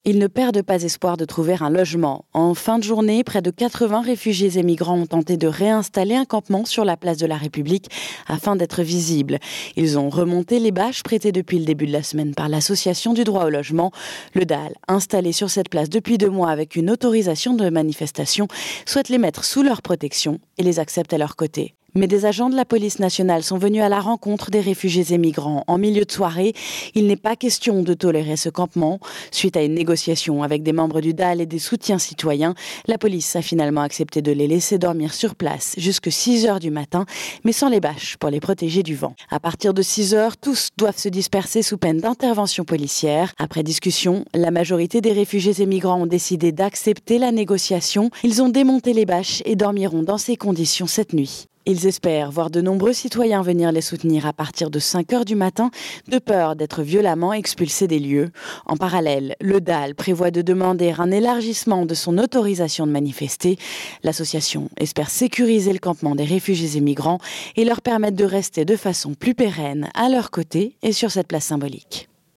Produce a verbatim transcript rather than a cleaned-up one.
Ils ne perdent pas espoir de trouver un logement. En fin de journée, près de quatre-vingts réfugiés et migrants ont tenté de réinstaller un campement sur la place de la République afin d'être visibles. Ils ont remonté les bâches prêtées depuis le début de la semaine par l'Association du droit au logement. Le D A L, installé sur cette place depuis deux mois avec une autorisation de manifestation, souhaite les mettre sous leur protection et les accepte à leur côté. Mais des agents de la police nationale sont venus à la rencontre des réfugiés et migrants. En milieu de soirée, il n'est pas question de tolérer ce campement. Suite à une négociation avec des membres du D A L et des soutiens citoyens, la police a finalement accepté de les laisser dormir sur place jusqu'à six heures du matin, mais sans les bâches pour les protéger du vent. À partir de six heures, tous doivent se disperser sous peine d'intervention policière. Après discussion, la majorité des réfugiés et migrants ont décidé d'accepter la négociation. Ils ont démonté les bâches et dormiront dans ces conditions cette nuit. Ils espèrent voir de nombreux citoyens venir les soutenir à partir de cinq heures du matin, de peur d'être violemment expulsés des lieux. En parallèle, le D A L prévoit de demander un élargissement de son autorisation de manifester. L'association espère sécuriser le campement des réfugiés et migrants et leur permettre de rester de façon plus pérenne à leur côté et sur cette place symbolique.